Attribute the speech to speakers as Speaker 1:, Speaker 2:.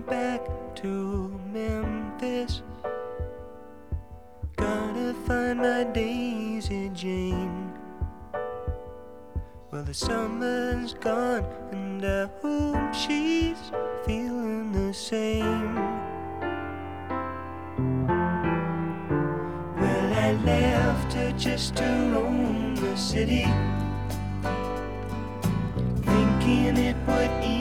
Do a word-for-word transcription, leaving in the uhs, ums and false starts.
Speaker 1: back to Memphis. Gotta find my Daisy Jane. Well, the summer's gone and I hope she's feeling the same. Well, I left her just to roam the city, thinking it would